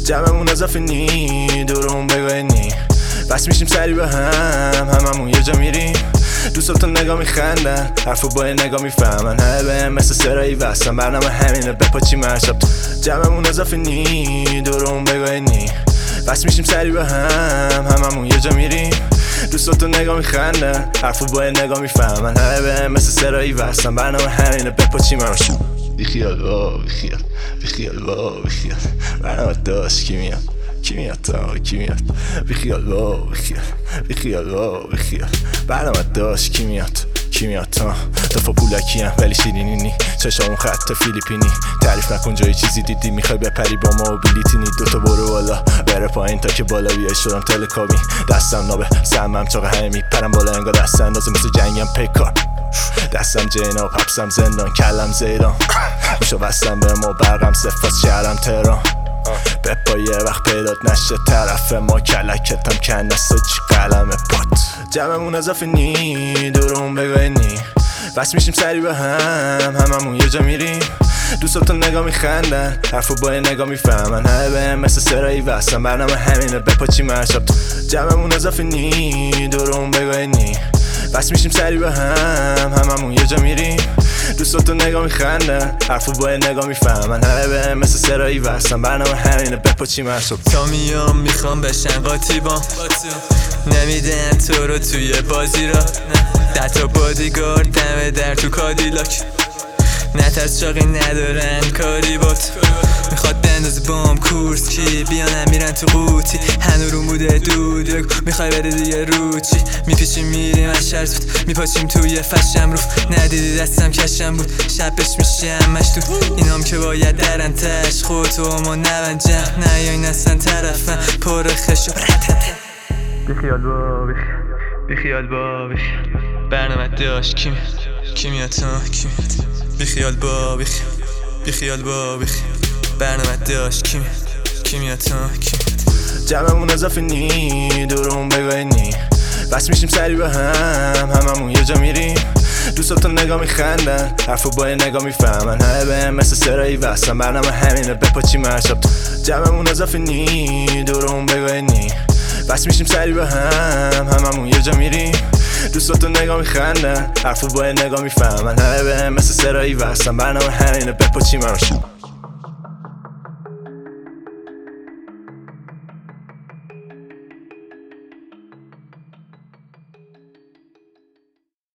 جمعمون اضافه نی دورمون بگاه نی بس میشیم سری به هممون یه جا میریم دوستاتون نگاه میخندن حرفو با نگاه میفهمن همه بهم مثل سرایی وستن برنامه همینه بپاچیم هر شب جمعمون اضافه نی دورمون بگاه نی بس میشیم سری به هممون یه جا میریم دوستاتون نگاه میخندن حرفو با نگاه میفهمن همه بهم مثل سرایی وستن برنامه همینه بپاچیم هر شب بیخیال با بیخیال بیخیال با بیخیال برنامه داشت کی میاد کی میاد تا کی میاد بیخیال با بیخیال بیخیال با بیخیال برنامه داشت کی میاد کی میاد تا دفعه پولکی هم ولی شیرینی نی چشامون خط فیلیپینی تعریف نکن جایی چیزی دیدی میخوای بپری با موبیلیتی نی دوتا برو بالا بره پایین تا که بالا بیای شدم تلکابی دستم نابه سمم چاق همه میپرم بالا انگار دست اندازه مثل جنگم پیکار دستم جینا پپسم زندان کلم زیدان میشو بستم به ما برقم صفاز شهرم تهران بپا یه وقت پیدات نشه طرف ما کلکتم کنسته چی قلم پات جمعمون اضافه نی دورمون بگاه نی بس میشیم سری به هممون یه جا میریم دوستاتون نگاه میخندن حرفو با نگاه میفهمن همه بهم مثل سرایی وستن برنامه همینه بپاچیم هر شب جمعمون اضافه نی دورمون بگاه نی بس میشیم سری به هممون یه جا میریم دوستاتون نگاه میخندن حرفو با نگاه میفهمن همه بهم مثل سرایی وستن برنامه همینه بپاچیم هر صبح تا میام میخوام بشن قاطیبام نمیدن تو رو توی بازی را 10 تا بادیگارد دمه در تو کادیلاک نترس چاقی ندارن کاری بات میخواد بندازه بام کورس کی بیانم میرن تو قوطی هنو رو موده دود میخوای بره دیگه رو چی میپیچیم میریم از شرطوت میپاچیم توی فشم روف ندیدی دستم کشم بود شبش میشه همش تو اینام که باید درن تش خودتو ما نونجم نه یا این اصلا طرفم پر خشو بیخیال با بیخیال با برنامه داشت کی میاد تا کی میاد بیخیال با بیخیال با برنامه داشت کی میاد تا کی میاد جمعمون اضافه نی دورمون بگاه نی بس میشیم سری به هممون یه جا میریم دوستاتون نگاه میخندن حرفو با نگاه میفهمن همه بهم مثل سرایی وستن برنامه همینه بپاچیم هر شب جمعمون اضافه نی دورمون بگاه نی بس میشیم سری به هممون یه جا میریم دوستاتون نگاه میخندن حرفو با نگاه میفهمن همه بهم مثل سرایی وستن برنامه همینه بپاچیم هر شب